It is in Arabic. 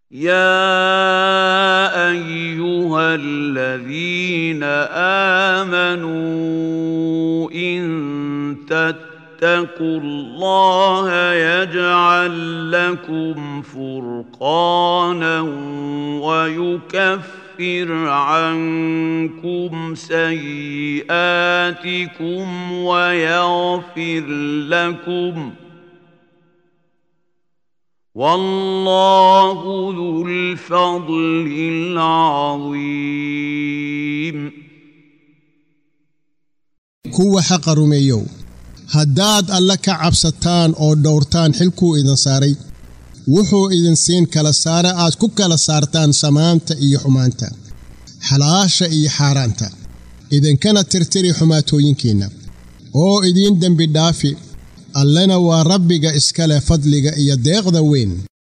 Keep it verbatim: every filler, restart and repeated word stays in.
يا أيها الذين آمنوا إن تتقوا الله يجعل لكم فرقانا ويكفر عنكم سيئاتكم ويغفر لكم والله ذو الفضل العظيم. kuwa xaqa rumeeyow haddaad alla ka cabsataan oo dhowrtaan xilkuu idin saaray wuxuu idin siin kala saara aad ku kala saartaan samaanta iyo xumaanta xalaasha iyo xaaraanta idinkana tirtiri xumaatooyinkiinna oo idin dembi dhaafi allana waa rabbiga iskale fadliga iyo deeqda weyn.